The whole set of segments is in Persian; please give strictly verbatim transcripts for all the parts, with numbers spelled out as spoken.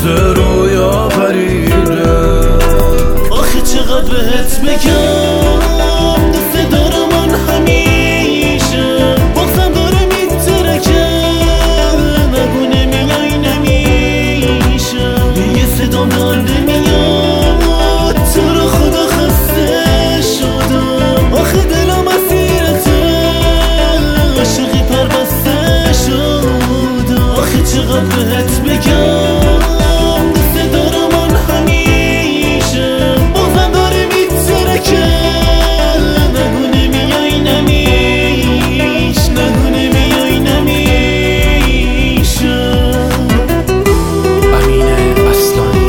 مثل رویا پریده. آخه چقدر بهت بگم دوست دارم من همیشه، بغضم داره میترکه نگو نمیای نمیشه، یه صدام داره میاد تو رو خدا خسته شدم. آخه دلم اسیرته عاشقی پر بسته شدم. آخه چقدر بهت بگم دوست دارم من همیشه، بغضم داره میترکه نگو نمیای نمیش، نگو نمیای نمیشه. امین اصلانی،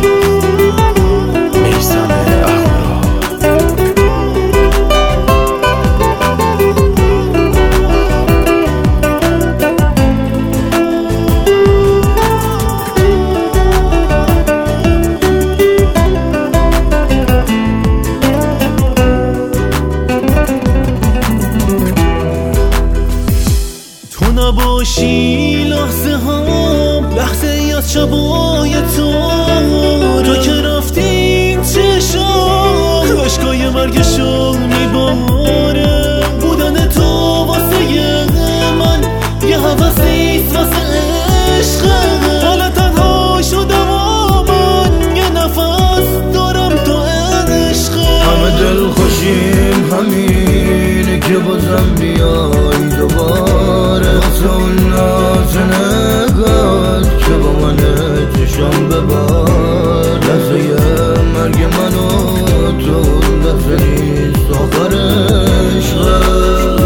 میثم اهورا. تو نباشی لحظه هم لحظه ای از شبای تو، تو که رفتین چشم عشقای مرگشو میباره. بودن تو واسه من یه حوثیست واسه عشقه، حالا تنها شدم و من یه نفس دارم تو عشقه. همه دل خوشیم همینه که بازم بیای دوباره، واسه اون ناز نگات که با من چشم ببار. لحظه مرگ منو تو لحظه نیست آخر عشقه.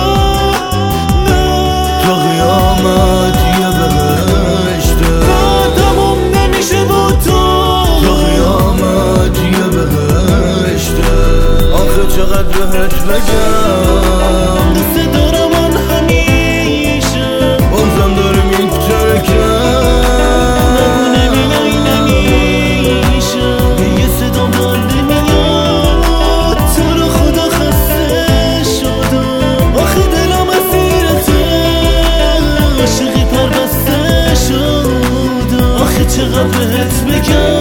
تا قیامت یه بهشته، تموم نمیشه با تو تا قیامت یه بهشته. آخه چقدر بهت بگم دوست دارم من همیشه، بازم داره میترکه نگو نمیای نمیشه، یه صدام داره میاد تو رو خدا خسته شدم. آخه دلم اسیرته عاشقی پر بسته شدم. آخه چقدر بهت بگم